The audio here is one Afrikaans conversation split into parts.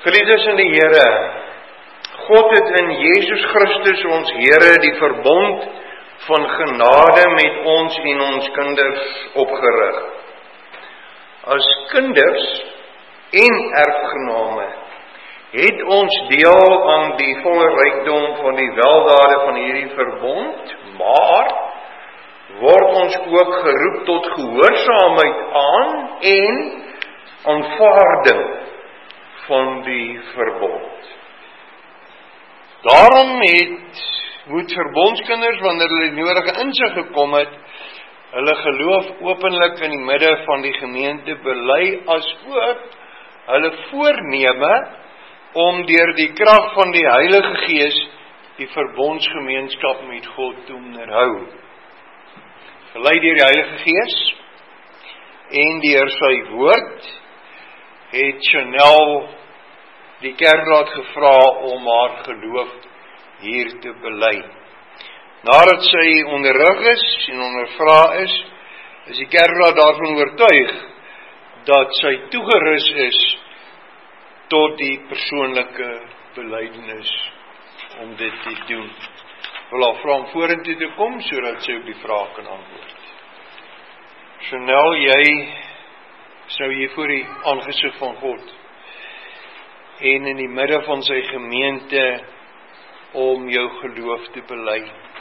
Geliefdes in die Here, God het in Jesus Christus ons Here die verbond van genade met ons en ons kinders opgerig. As kinders en erfgename het ons deel aan die volle rykdom van die weldade van hierdie verbond, maar word ons ook geroep tot gehoorsaamheid aan en aanvaarding van die verbond. Daarom moet verbondskinders, wanneer hulle die nodige insig gekom het, hulle geloof openlik in die midde van die gemeente bely, as ook hulle voorneme om deur die krag van die Heilige Gees die verbondsgemeenskap met God te onderhou. Gelei deur die Heilige Gees en deur sy woord, het Chanel die kerkraad gevra om haar geloof hier te bely. Nadat sy onderrig is en ondervra is die kerkraad daarvan oortuig dat sy toegerus is tot die persoonlike belydenis om dit te doen. Wil haar vra om vorentoe te kom, sodat sy op die vraag kan antwoord. Chanel, jy sou hier voor die aangesig van God en in die midde van sy gemeente om jou geloof te bely.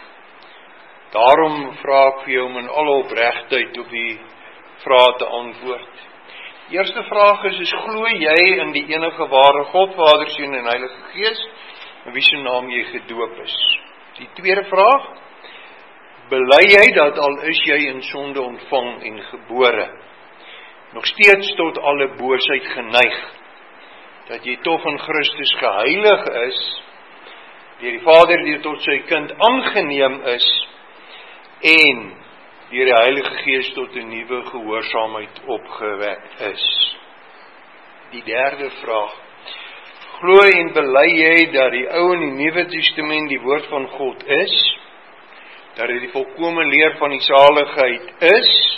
Daarom vra ek vir jou om in alle opregtheid op die vraag te antwoord. Eerste vraag is, glo jy in die enige ware God, Vader, Seun en Heilige Gees, in wie se naam jy gedoop is? Die tweede vraag, bely jy dat al is jy in sonde ontvang en gebore, nog steeds tot alle boosheid geneig, dat jy toch in Christus geheilig is, deur die Vader die tot sy kind aangeneem is, en deur die Heilige Gees tot 'n nuwe gehoorsaamheid opgewek is. Die derde vraag, glo en bely jy dat die Ou en die Nuwe Testament die woord van God is, dat dit die volkome leer van die saligheid is,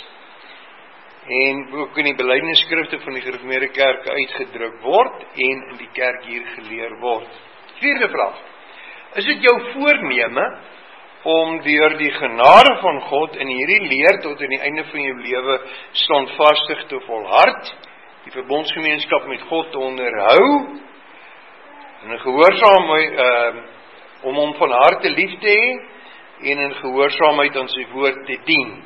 en ook in die belydenisskrifte van die gereformeerde kerk uitgedruk word, en in die kerk hier geleer word. Vierde vraag, is dit jou voorneme om deur die genade van God in hierdie leer tot aan die einde van jou lewe standvastig te volhard, die verbondsgemeenskap met God te onderhou, en in gehoorsaamheid om hom van harte lief te hê, en in gehoorsaamheid aan sy woord te dien,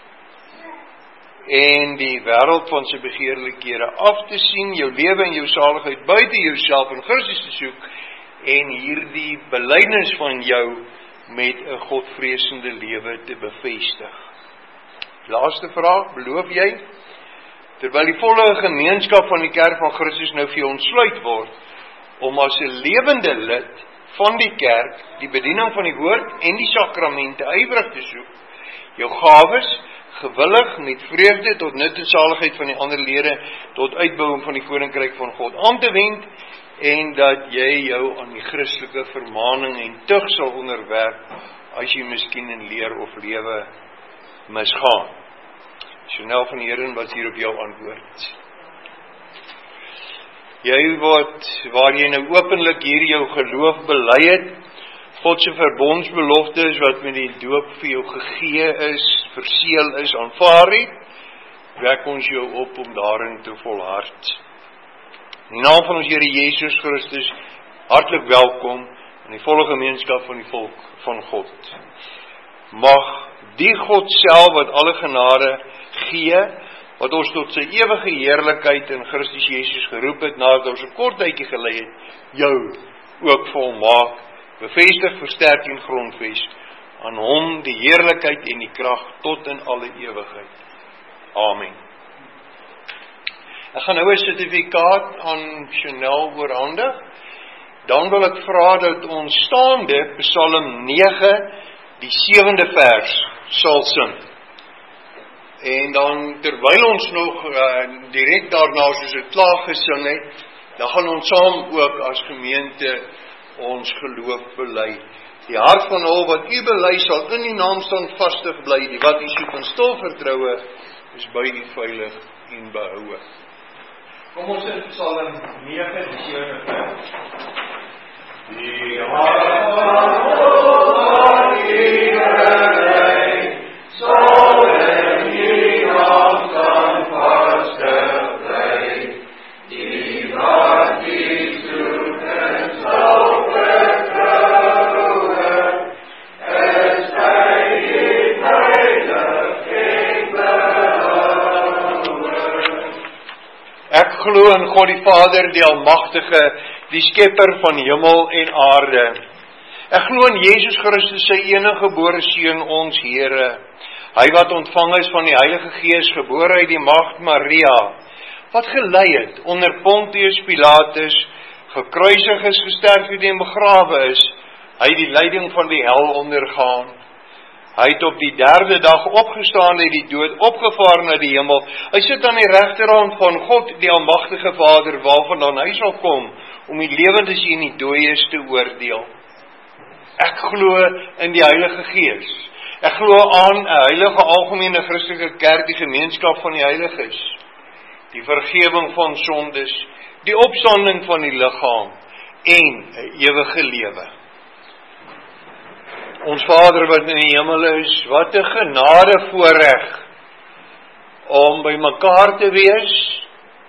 en die wêreld van sy begeerlikhede af te sien, jou lewe en jou saligheid buite jouself in Christus te soek, en hierdie belydenis van jou met 'n godvreesende lewe te bevestig. Laaste vraag, beloof jy, terwyl die volle gemeenskap van die kerk van Christus nou vir jou ontsluit word, om as 'n lewende lid van die kerk, die bediening van die woord en die sakramente ywerig te soek, jou gawes gewillig met vreugde tot nut en saligheid van die ander lede, tot uitbouing van die koninkryk van God aan te wend, en dat jy jou aan die Christelike vermaning en tug sal onderwerp, as jy miskien in leer of lewe misgaan. Chanel van die Here wat hier op jou antwoord. Jy waar jy nou openlik hier jou geloof bely het, God se verbondsbeloftes wat met die doop vir jou gegee is, verseël is, aanvaar het, wek ons jou op om daarin te volhard. In die naam van ons Here Jesus Christus, hartlik welkom in die volle gemeenskap van die volk van God. Mag die God self wat alle genade gee, wat ons tot sy ewige heerlikheid in Christus Jesus geroep het, nadat ons 'n kort tydjie gelei het, jou ook volmaak, bevestig, versterk en grondves, aan hom die heerlikheid en die krag tot in alle ewigheid. Amen. Ek gaan nou 'n sertifikaat aan Chanel oorhandig. Dan wil ek vra dat ons staande Psalm 9, die 7de vers sal sing. En dan terwyl ons nog direk daarna soos dit klaar gesing het, dan gaan ons saam ook as gemeente ons geloof bely. Die hart van al wat u bely sal in die naam standvastig bly, die wat u soek in stil vertroue, is by u veilig en behoue. Kom ons in Psalm 9, die 7de vers. God die Vader, die Almagtige, die Skepper van hemel en aarde. Ek glo in Jesus Christus, sy enige gebore Seun, ons Here. Hy wat ontvang is van die Heilige Gees, gebore uit die Maagd Maria, wat gelei het onder Pontius Pilatus, gekruisig is, gesterf het en begrawe is, hy die lyding van die hel ondergaan. Hy het op die 3de dag opgestaan uit die dood, opgevaar na die hemel. Hy sit aan die regterhand van God, die Almagtige Vader, waarvandaan hy sal kom, om die lewendes en die dooies te oordeel. Ek glo in die Heilige Gees. Ek glo aan 'n heilige algemene Christelike kerk, die gemeenskap van die heiliges, die vergewing van sondes, die opstanding van die liggaam en 'n ewige lewe. Ons Vader wat in die hemel is, wat 'n genade voorreg om by mekaar te wees,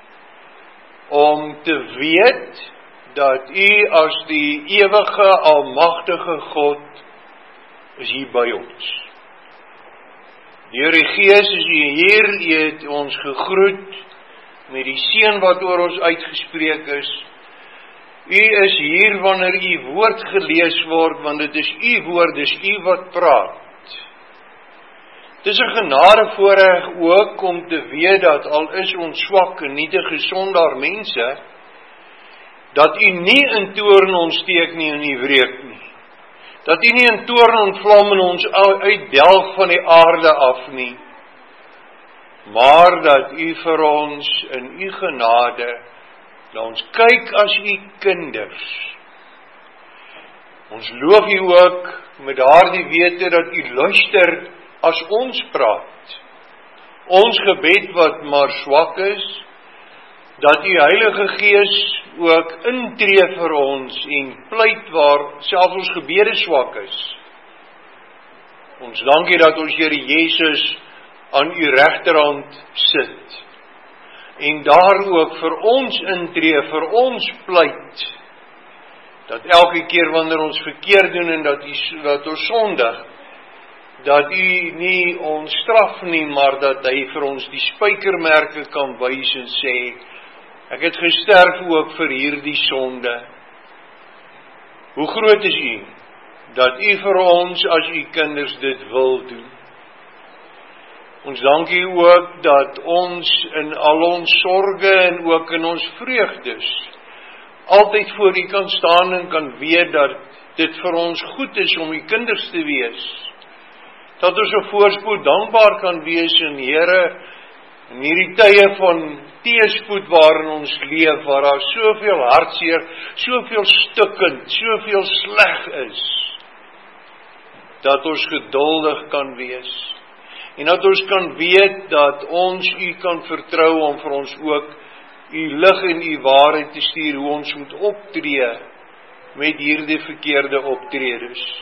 om te weet dat U as die ewige, almagtige God is hier by ons. Deur die Gees is U hier, U het ons gegroet met die seën wat oor ons uitgespreek is. U is hier wanneer U woord gelees word, want dit is U woord, dis U wat praat. Dit is 'n genade voorreg ook om te weet dat al is ons swak en nietige sondaar mense, dat U nie in toorn ontsteek nie en U wreek nie. Dat U nie in toorn ontvlam en ons uitdelg van die aarde af nie. Maar dat U vir ons in U genade, laat ons kyk as U kinders. Ons loof U ook met daardie wete dat U luister as ons praat. Ons gebed wat maar swak is, dat U Heilige Gees ook intree vir ons en pleit waar selfs ons gebede swak is. Ons dankie dat ons Here Jesus aan U regterhand sit en daar ook vir ons intree, vir ons pleit, dat elke keer wanneer ons verkeerd doen en dat ons sondig, dat U nie ons straf nie, maar dat Hy vir ons die spykermerke kan wys en sê, ek het gesterf ook vir hierdie sonde. Hoe groot is U, dat U vir ons as U kinders dit wil doen. Ons dank U ook dat ons in al ons sorge en ook in ons vreugdes altyd voor U kan staan en kan weet dat dit vir ons goed is om U kinders te wees. Dat ons 'n voorspoed dankbaar kan wees in Here, in hierdie tye van teëspoed waarin ons leef, waar daar soveel hartseer, soveel stukkend, soveel sleg is, dat ons geduldig kan wees. En dat ons kan weet dat ons U kan vertrou om vir ons ook U lig en U waarheid te stuur, hoe ons moet optree met hierdie verkeerde optredes.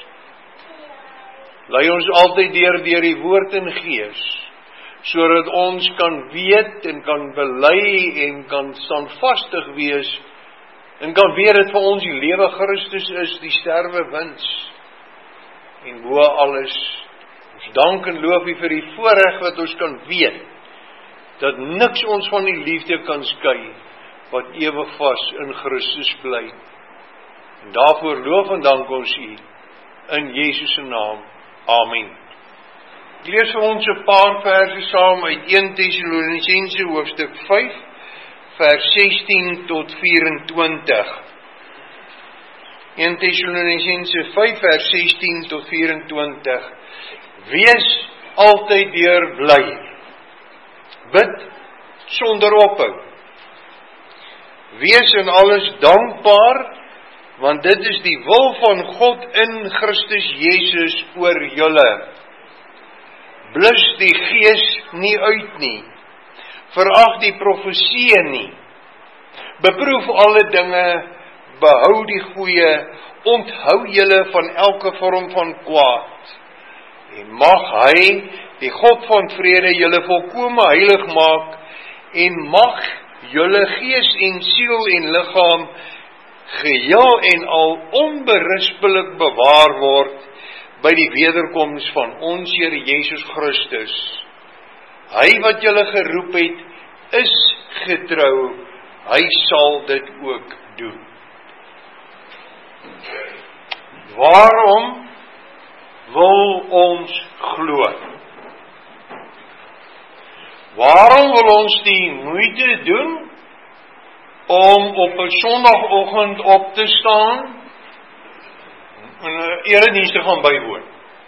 Lei ons altyd deur die woord en gees, sodat ons kan weet en kan bely en kan standvastig wees en kan weet dat vir ons die lewe Christus is, die sterwe wins. En bo alles, ons dank en loof U vir die voorreg wat ons kan weet, dat niks ons van die liefde kan skei, wat ewig vas in Christus bly. En daarvoor loof en dank ons U, in Jesus se naam. Amen. Ek lees vir ons 'n paar verse saam uit 1 Tessalonisense hoofstuk 5, vers 16 tot 24. 1 Tessalonisense 5, vers 16 tot 24. Wees altyd deur bly. Bid sonder ophou. Wees in alles dankbaar, want dit is die wil van God in Christus Jesus oor julle. Blus die Gees nie uit nie. Verag die profeseë nie. Beproef alle dinge, behou die goeie, onthou julle van elke vorm van kwaad. En mag Hy, die God van vrede, julle volkome heilig maak, en mag julle gees en siel en liggaam geheel en al onberispelik bewaar word by die wederkoms van ons Here Jesus Christus. Hy wat julle geroep het, is getrou, hy sal dit ook doen. Waarom wil ons glo? Waarom wil ons die moeite doen om op 'n Sondagoggend op te staan en 'n erediens te gaan bywoon?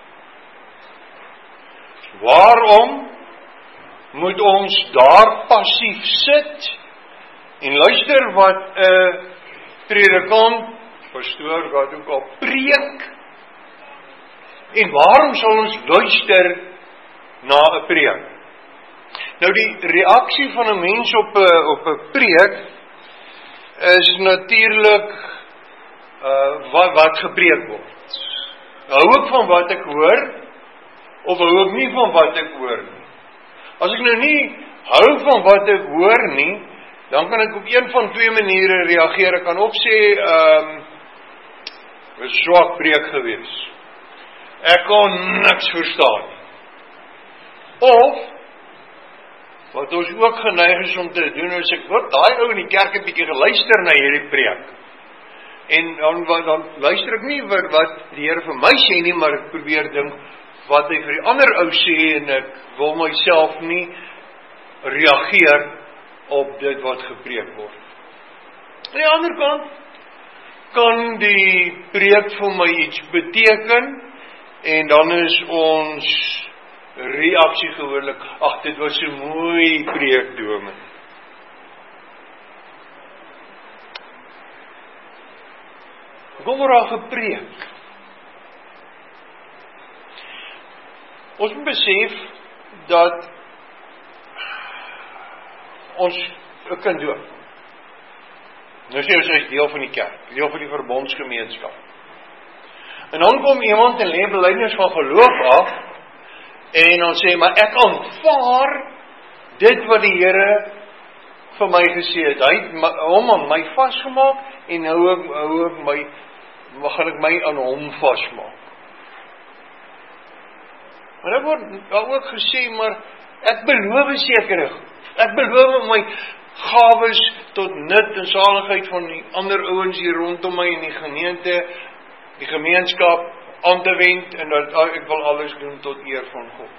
Waarom moet ons daar passief sit en luister wat 'n predikant, pastoor, wat ook al preek? En waarom sal ons luister na 'n preek? Nou die reaksie van 'n mens op 'n preek is natuurlik wat gepreek word. Hou ek van wat ek hoor of hou ek nie van wat ek hoor nie? As ek nou nie hou van wat ek hoor nie, dan kan ek op een van twee maniere reageer. Ek kan of sê, was swak preek gewees. Ek kon niks verstaan. Of, wat ons ook geneig is om te doen, is ek hoor daai ou in die kerk 'n bietjie geluister na hierdie preek. En dan luister ek nie wat die Here vir my sê nie, maar ek probeer dink wat hy vir die ander ou sê, en ek wil myself nie reageer op dit wat gepreek word. Aan die ander kant kan die preek vir my iets beteken, en dan is ons reaksie gewoonlik, ag, dit was so mooi preek, dominee. Hoekom word daar gepreek? Ons moet besef dat ons 'n kind doop. Nou sê ons is deel van die kerk, deel van die verbondsgemeenskap. En dan kom iemand en lê belydenis van geloof af, en dan sê, maar ek aanvaar dit wat die Here vir my gesê het. Hy het hom aan my vasgemaak, en gaan ek my aan hom vasmaak. Maar dan word daar ook gesê, maar ek beloof sekere goed. Ek beloof om my gawes tot nut en saligheid van die ander ouens hier rondom my in die gemeente, die gemeenskap aan te wend, en dat ek wil alles doen tot eer van God.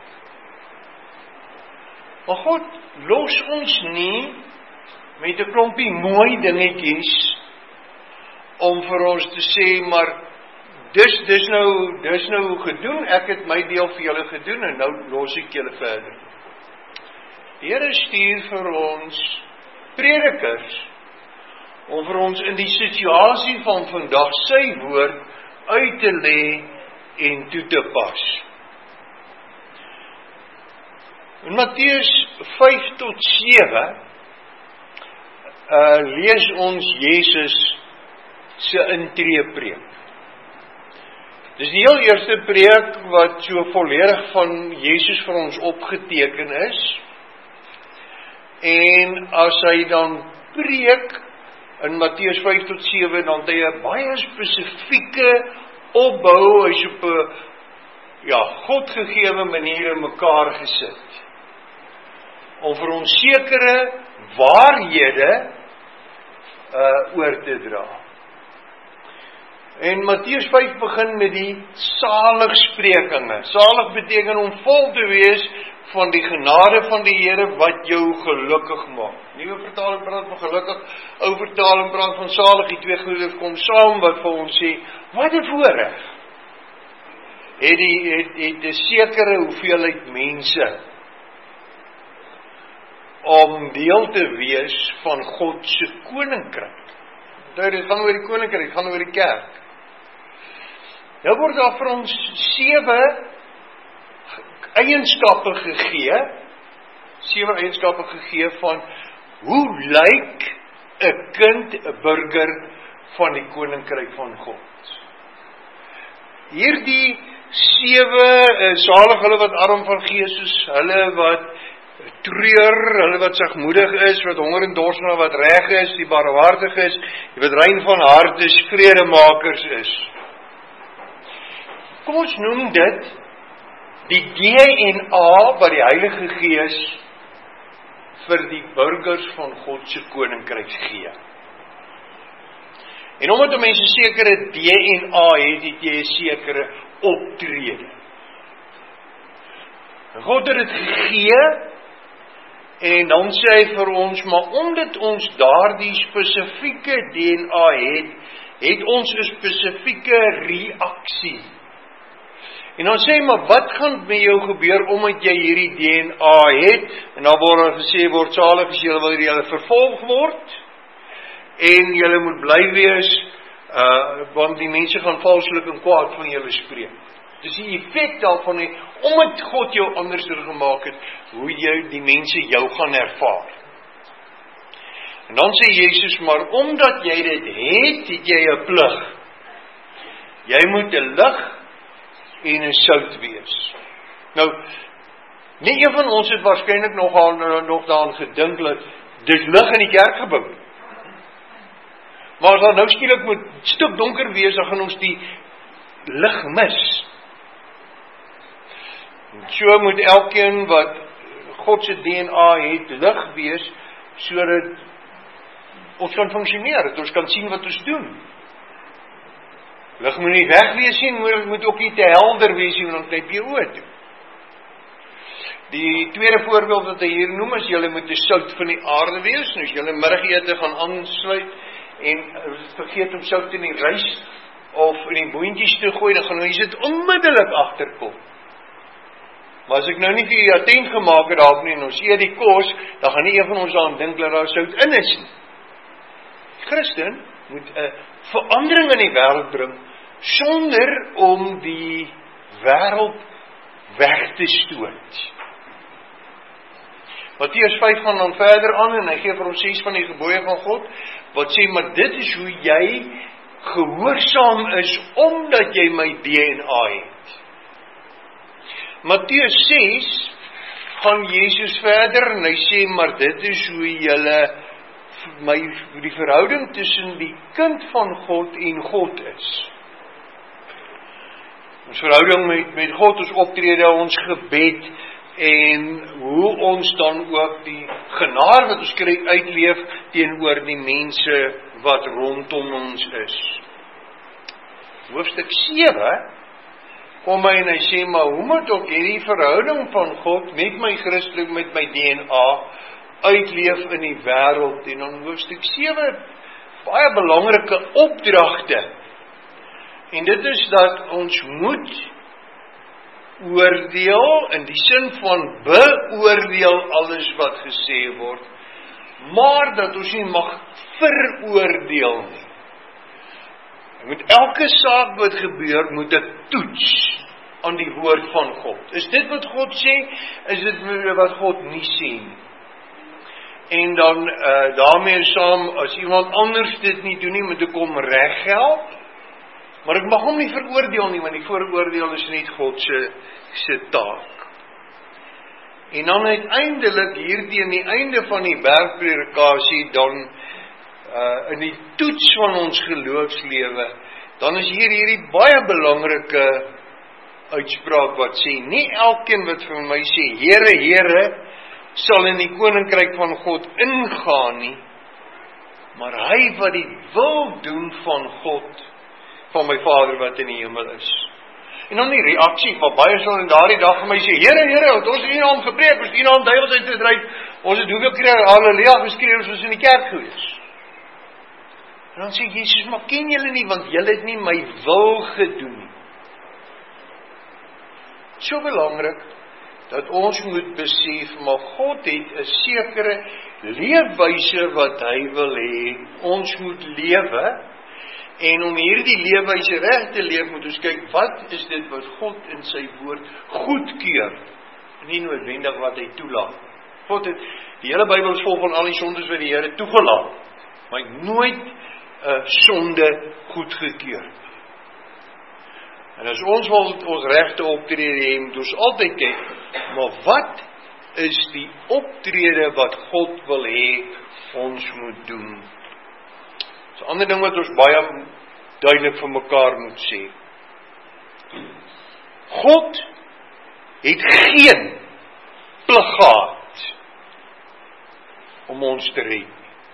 Maar God los ons nie met 'n klompie mooi dingetjies om vir ons te sê, maar dis nou gedoen, ek het my deel vir julle gedoen, en nou los ek julle verder. Die Here stuur vir ons predikers om vir ons in die situasie van vandag sy woord uit te lê en toe te pas. In Matteus 5-7 lees ons Jesus se intreepreek. Dis die heel eerste preek wat so volledig van Jesus vir ons opgeteken is. En as hy dan preek in Matteus 5-7, dan het hy 'n baie spesifieke opbou, hy's op 'n Godgegewe manier in mekaar gesit, om vir ons sekere waarhede oor te dra. En Matteus 5 begin met die saligsprekinge. Salig beteken om vol te wees van die genade van die Here wat jou gelukkig maak. Nuwe vertaling praat van gelukkig, ou vertaling praat van salig. Die twee goede kom saam wat vir ons sê, wat 'n voorreg het 'n sekere hoeveelheid mense om deel te wees van God se koninkryk. Dit gaan oor die koninkryk, dit gaan oor die kerk. Nou word daar vir ons 7 eienskappe gegee van hoe lyk 'n kind, 'n burger van die koninkryk van God. Hierdie 7, salig hulle wat arm van gees is, hulle wat treur, hulle wat sagmoedig is, wat honger en dors na wat reg is, die barmhartig is, die wat rein van hart is, vredemakers is. Kom ons noem dit die DNA wat die Heilige Gees vir die burgers van God se koninkryk gee. En omdat 'n mens 'n sekere DNA het jy 'n sekere optrede. En God het dit gegee, en dan sê hy vir ons, maar omdat ons daardie spesifieke DNA het ons 'n spesifieke reaksie. En dan sê hy, maar wat gaan met jou gebeur omdat jy hierdie DNA het? En dan word gesê, word salig as julle wil julle vervolg word, en julle moet bly wees, want die mense gaan valslik en kwaad van julle spreek. Dis die effek daarvan, omdat God jou anders gemaak het, hoe die mense jou gaan ervaar. En dan sê Jesus, maar omdat jy dit het jy 'n plig. Jy moet 'n lig en 'n sout wees. Nou, nie een van ons het waarskynlik nog daaraan gedink dat dis lig in die kerkgebou. Maar as daar nou skielik moet stuk donker wees, dan gaan ons die lig mis. So moet elkeen wat God se DNA het, lig wees, sodat ons kan funksioneer, dat ons kan sien wat ons doen. Lig moet nie weg wees nie, moet ook nie te helder wees nie, want dan knip jy oë toe. Die tweede voorbeeld wat hy hier noem is, julle moet die sout van die aarde wees. Nou as julle middagete gaan aansluit en vergeet om sout in die rys of in die boontjies te gooi, dan gaan jy dit onmiddellik agterkom. Maar as ek nou nie vir jy attent gemaak het daarop nie, en ons eet die kos, dan gaan nie een van ons aan dink dat daar sout in is nie. Christen moet 'n verandering in die wêreld bring, sonder om die wêreld weg te stoot. Matteus 5 gaan dan verder aan, en hy gee vir ons 6 van die gebooie van God, wat sê, maar dit is hoe jy gehoorsaam is, omdat jy my DNA het. Matteus 6 gaan Jesus verder, en hy sê, maar dit is hoe julle die verhouding tussen die kind van God en God is. Ons verhouding met God, ons optrede, ons gebed, en hoe ons dan ook die genade wat ons kry uitleef teenoor die mense wat rondom ons is. Hoofstuk 7 kom hy en hy sê, maar hoe moet ook hierdie verhouding van God met my Christelik, met my DNA uitleef in die wêreld? En dan hoofstuk 7 baie belangrike opdragte. En dit is dat ons moet oordeel, in die sin van beoordeel alles wat gesê word, maar dat ons nie mag veroordeel nie. Met elke saak wat gebeur, moet ek toets aan die woord van God. Is dit wat God sê? Is dit wat God nie sê nie? En dan daarmee saam, as iemand anders dit nie doen nie, moet ek hom reghelp. Maar ek mag hom nie veroordeel nie, want die veroordeel is net God se taak. En dan uiteindelik, hier teen die einde van die bergpredikasie, dan in die toets van ons geloofslewe, dan is hierdie baie belangrike uitspraak wat sê, nie elkeen wat vir my sê, Here, Here, sal in die koninkryk van God ingaan nie, maar hy wat die wil doen van God, van my Vader wat in die hemel is. En dan die reaksie, maar baie sal in daardie dag vir my sê, Here, Here, want ons het U naam gepreek, ons het U naam duiwels uitgedryf, ons het hoeveel keer Halleluja geskreeu, ons was in die kerk gewees. En dan sê Jesus, maar ken julle nie, want julle het nie my wil gedoen nie. So belangrik, dat ons moet besef, maar God het 'n sekere leefwyse wat hy wil hê, ons moet lewe. En om hierdie leefwyse reg te leef, moet ons kyk, wat is dit wat God in sy woord goedkeur, nie noodwendig wat hy toelaat. God het, die hele Bybel is vol van al die sondes wat die Here toegelaat, maar hy het nooit sonde goedgekeur. En as ons wil ons regte optrede hê, moet ons altyd kyk, maar wat is die optrede wat God wil hê ons moet doen? So 'n ander ding wat ons baie duidelik vir mekaar moet sê. God het geen plig gehad om ons te red.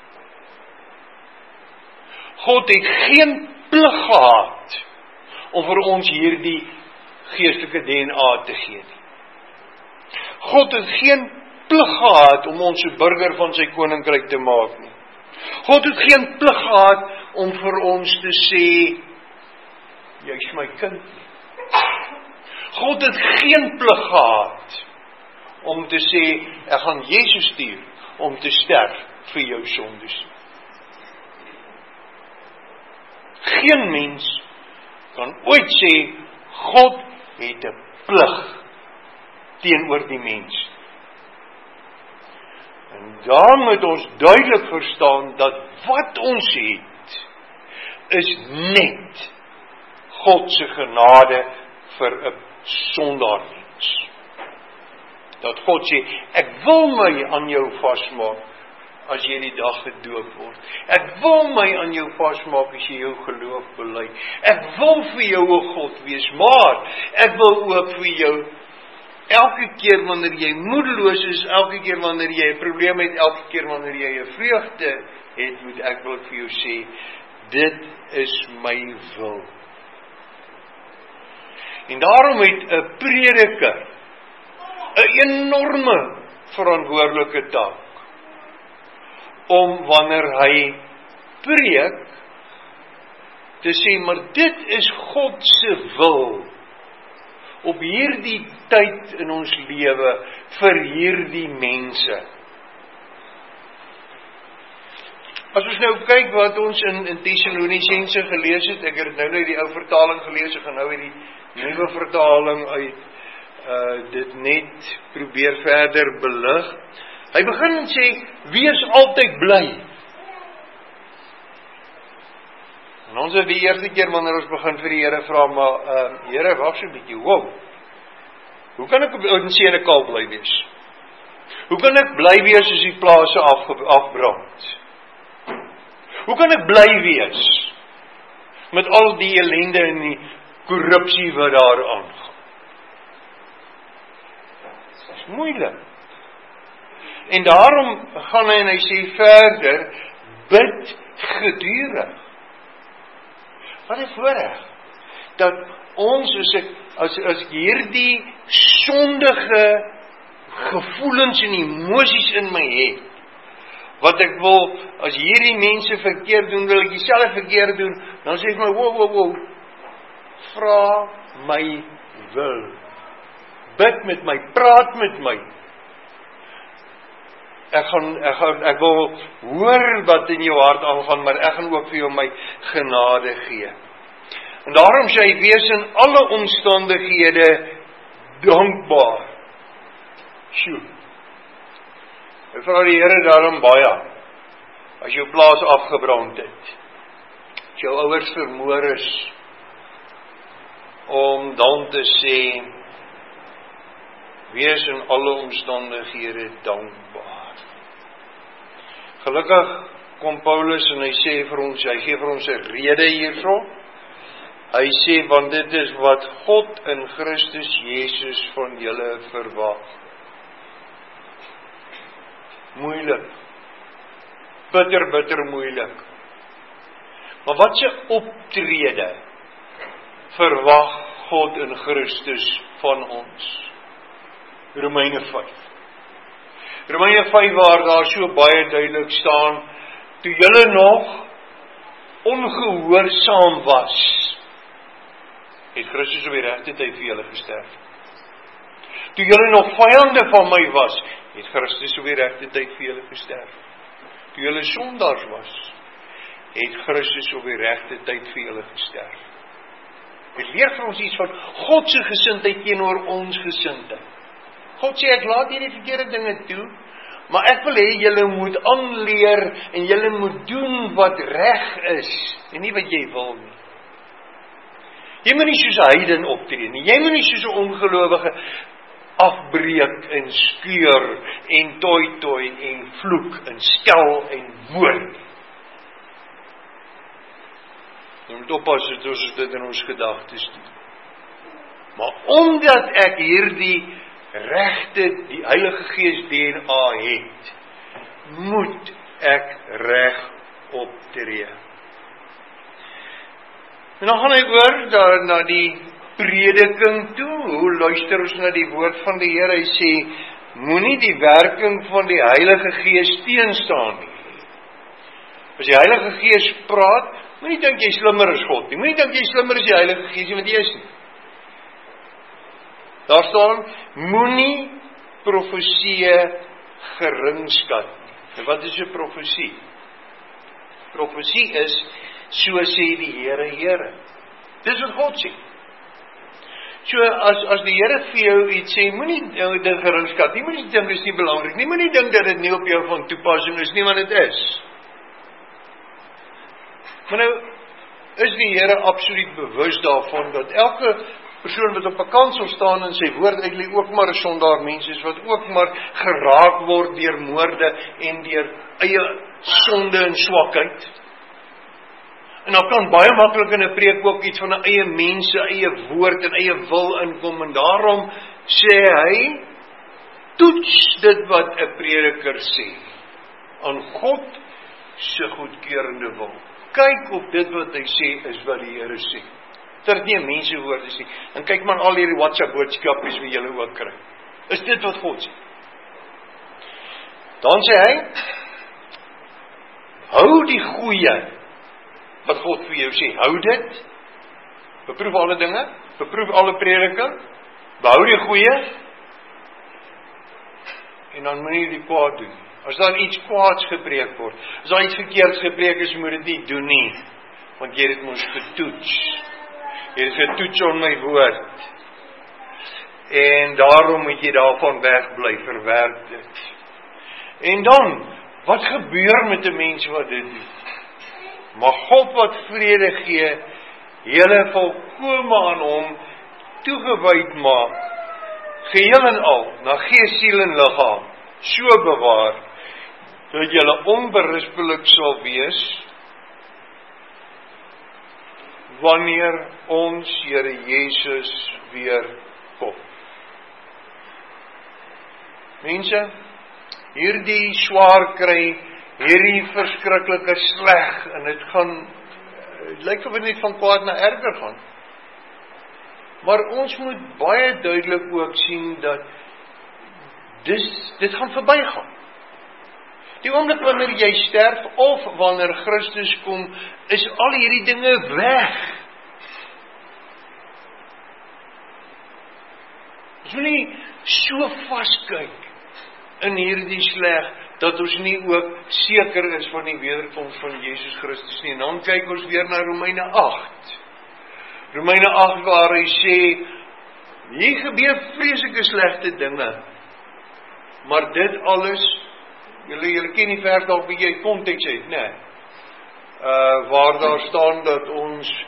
God het geen plig gehad om vir ons hierdie geestelike DNA te gee nie. God het geen plig gehad om ons 'n burger van sy koninkryk te maak nie. God het geen plig gehad om vir ons te sê, jy is my kind nie. God het geen plig gehad om te sê, ek gaan Jesus stuur om te sterf vir jou sondes. Geen mens kan ooit sê, God het 'n plig teenoor die mens. En daar moet ons duidelik verstaan dat wat ons het, is net God se genade vir 'n sondaarmens. Dat God sê, ek wil my aan jou vasmaak as jy die dag gedoop word. Ek wil my aan jou vasmaak as jy jou geloof bely. Ek wil vir jou 'n God wees, maar ek wil ook vir jou elke keer wanneer jy moedeloos is, elke keer wanneer jy 'n probleem het, elke keer wanneer jy 'n vreugde het, moet ek wil vir jou sê, dit is my wil. En daarom het 'n prediker 'n enorme verantwoordelike taak om wanneer hy preek te sê, maar dit is God se wil op hierdie tyd in ons lewe vir hierdie mense. As ons nou kyk wat ons in Tessalonisense gelees het, ek het nou net die ou vertaling gelees, ek gaan nou die nuwe vertaling uit dit net probeer verder belig. Hy begin en sê, wees altyd bly. En ons het die eerste keer wanneer ons begin vir die Here vra, maar Here, wag so 'n bietjie, wow. Hoe kan ek op Oudtshoorn en Kaap bly wees? Hoe kan ek bly wees as die plase afbrand? Hoe kan ek bly wees met al die ellende en die korrupsie wat daar aangaan? Dit is moeilik. En daarom gaan hy en hy sê verder, bid gedurig. Wat 'n voorreg, dat ons as hierdie sondige gevoelens en emosies in my het, wat ek wil, as hierdie mense verkeerd doen, wil ek dieselfde verkeerd doen, dan sê ek my, wow, vra my wil, bid met my, praat met my, ek wil hoor wat in jou hart aangaan, maar ek gaan ook vir jou my genade gee. En daarom sê hy, wees in alle omstandighede dankbaar. Sjoe. Ek vra die Here daarom baie, as jou plaas afgebrand het, as jou ouers vermoor is, om dan te sê, wees in alle omstandighede dankbaar. Gelukkig kom Paulus en hy sê vir ons, hy gee vir ons 'n rede hierso. Hy sê, want dit is wat God in Christus Jesus van julle verwag. Moeilik. Bitter moeilik. Maar wat se optrede verwag God in Christus van ons? Romeine 5. Romeine 5 waar daar so baie duidelik staan, toe julle nog ongehoorsaam was, het Christus op die regte tyd vir julle gesterf. Toe julle nog vyande van my was, het Christus op die regte tyd vir julle gesterf. Toe julle sondaars was, het Christus op die regte tyd vir julle gesterf. Dit leer vir ons iets van God se gesindheid teenoor ons gesindheid. God sê, ek laat hierdie verkeerde dinge toe, maar ek wil hê julle moet aanleer en julle moet doen wat reg is, en nie wat jy wil nie. Jy moet nie soos 'n heiden optree nie, jy moet nie soos 'n ongelowige afbreek en skeur en toi en vloek en skel en woord. Jy moet oppas dat ons dit in ons gedagtes doen. Maar omdat ek hierdie regte, die Heilige Gees DNA het, moet ek reg optree. En dan gaan hy oor na die prediking toe. Hoe luister ons na die woord van die Here? Hy sê, moenie die werking van die Heilige Gees teenstaan nie. As die Heilige Gees praat, moenie dink jy slimmer as God nie. Moenie dink jy slimmer as die Heilige Gees nie, want jy is nie. Daar staan, moenie profeseë geringskat nie. En wat is 'n profesie? Profesie is, so sê die Here. Dis wat God sê. So, as die Here vir jou iets sê, moenie dit geringskat nie, moenie dink dit is nie belangrik nie, moenie dink dat dit nie op jou van toepassing is nie, want dit is. Maar nou, is die Here absoluut bewus daarvan, dat elke persoon wat op 'n kansel staan en sy woord eintlik ook maar 'n sondaar mens is, wat ook maar geraak word deur moorde en deur eie sonde en swakheid. En dan kan baie maklik in 'n preek ook iets van 'n eie mens, se eie woord en eie wil inkom, en daarom sê hy, toets dit wat 'n prediker sê, aan God se goedkeurende wil. Kyk op dit wat hy sê, is wat die Here sê. Dat dit nie 'n mensewoord is nie. En kyk maar al hierdie WhatsApp boodskapies wat julle ook kry. Is dit wat God sê? Dan sê hy, hou die goeie wat God vir jou sê, hou dit, beproef alle dinge, beproef alle prediking, behou die goeie, en dan moet jy die kwaad doen. As daar iets kwaads gepreek word, as daar iets verkeerds gepreek is, moet dit nie doen nie, want jy het ons getoets. Jy het getoets op my woord, en daarom moet jy daarvan wegbly, verwerp dit. En dan, wat gebeur met 'n mens wat dit doen? Maar God wat vrede gee, julle volkome aan hom toegewyd maak, geheel en al, na gees, siel en liggaam, so bewaar, dat julle onberispelik sal wees, wanneer ons Here Jesus weer kom. Mense, hierdie swaar kry, hierdie verskriklike sleg, en dit gaan, lyk of dit net van kwaad na erger gaan. Maar ons moet baie duidelik ook sien dat dit gaan verbygaan. Die oomblik wanneer jy sterf, of wanneer Christus kom, is al hierdie dinge weg. Ons moet nie so vaskyk in hierdie sleg, dat ons nie ook seker is van die wederkoms van Jesus Christus nie. En dan kyk ons weer na Romeine 8. Romeine 8 waar hy sê, hier gebeur vreeslike slegte dinge, maar dit alles, julle ken die vers dalk bietjie uit konteks uit, né? Waar daar staan dat ons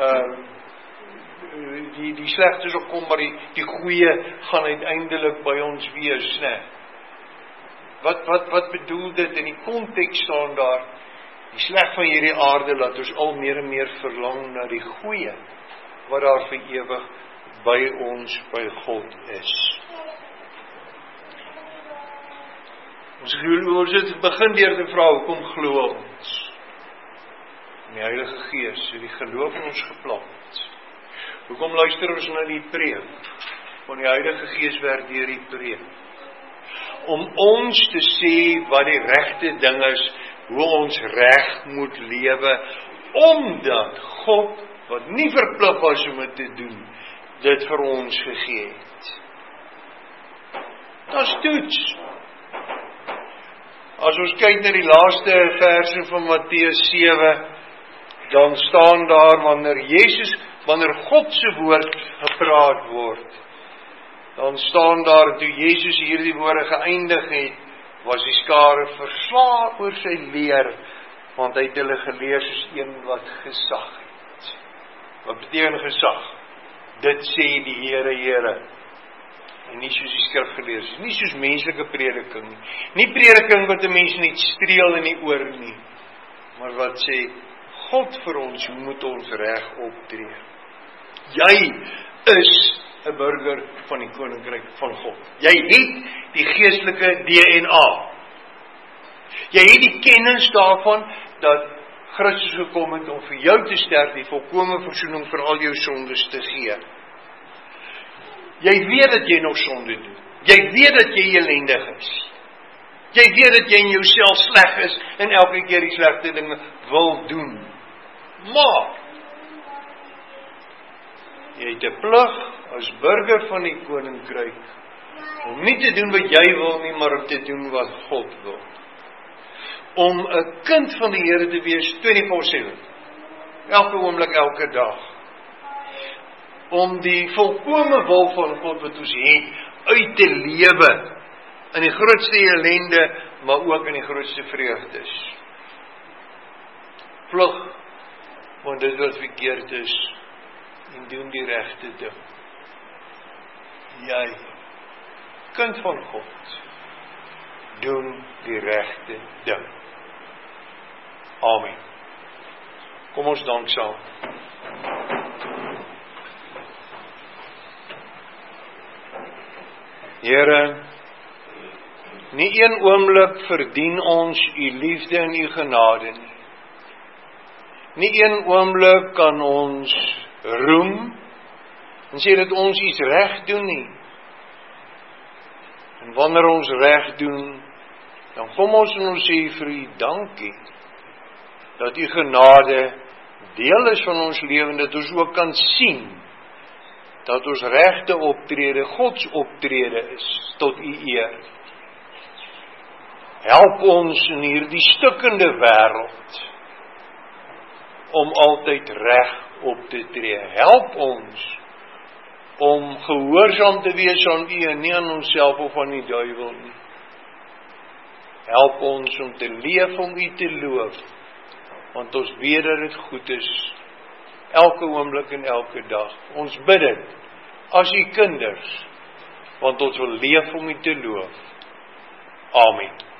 die slegte sal kom, maar die goeie gaan uiteindelik by ons wees, né? Wat bedoel dit? In die konteks staan daar, die sleg van hierdie aarde laat ons al meer en meer verlang na die goeie, wat daar vir ewig by ons, by God is. Ons begin deur te vra, hoekom glo ons? En die Heilige Gees het die geloof in ons geplant. Hoekom luister ons na die preek? Want die Heilige Gees werk deur die preek. Om ons te sê wat die regte ding is, hoe ons reg moet lewe, omdat God, wat nie verplig was om dit te doen, dit vir ons gegee het. Dit is toets. As ons kyk na die laaste verse van Matteus 7, dan staan daar, wanneer God se woord gepraat word, dan staan daar, toe Jezus hierdie woorde geëindig het, was die skare verslae oor sy leer, want hy het hulle geleer soos een wat gesag het. Wat beteken gesag? Dit sê die Here, en nie soos die skrifgeleerdes, nie soos menslike prediking nie. Nie prediking wat 'n mens net streel in die oor nie, maar wat sê, God vir ons moet ons reg optree. Jy is 'n burger van die koninkryk van God. Jy het die geestelike DNA. Jy het die kennis daarvan, dat Christus gekom het om vir jou te sterf, die volkome versoening vir al jou sondes te gee. Jy weet dat jy nog sonde doen. Jy weet dat jy ellendig is. Jy weet dat jy in jouself sleg is, en elke keer die slegte dinge wil doen. Maar, jy het 'n plig as burger van die koninkryk, om nie te doen wat jy wil nie, maar om te doen wat God wil. Om 'n kind van die Here te wees 24/7. Elke oomblik, elke dag. Om die volkome wil van God wat ons het, uit te lewe. In die grootste ellende, maar ook in die grootste vreugdes. Vlug, want dit wat verkeerd is, en doen die regte ding. Jy, kind van God, doen die regte ding. Amen. Kom ons dank saam. Here, nie een oomblik verdien ons u liefde en u genade nie. Nie een oomblik kan ons roem en sê dat ons iets reg doen nie. En wanneer ons reg doen, dan kom ons en ons sê vir u dankie, dat u genade deel is van ons lewe, dat ons ook kan sien, dat ons regte optrede, Gods optrede is, tot u eer. Help ons in hierdie stikkende wêreld, om altyd reg op te tree. Help ons, om gehoorsaam te wees aan u, en nie aan onsself of aan die duiwel nie. Help ons om te leef om u te loof, want ons weet dat dit goed is, elke oomblik en elke dag. Ons bid dit, as u kinders, want ons wil leef om u te loof. Amen.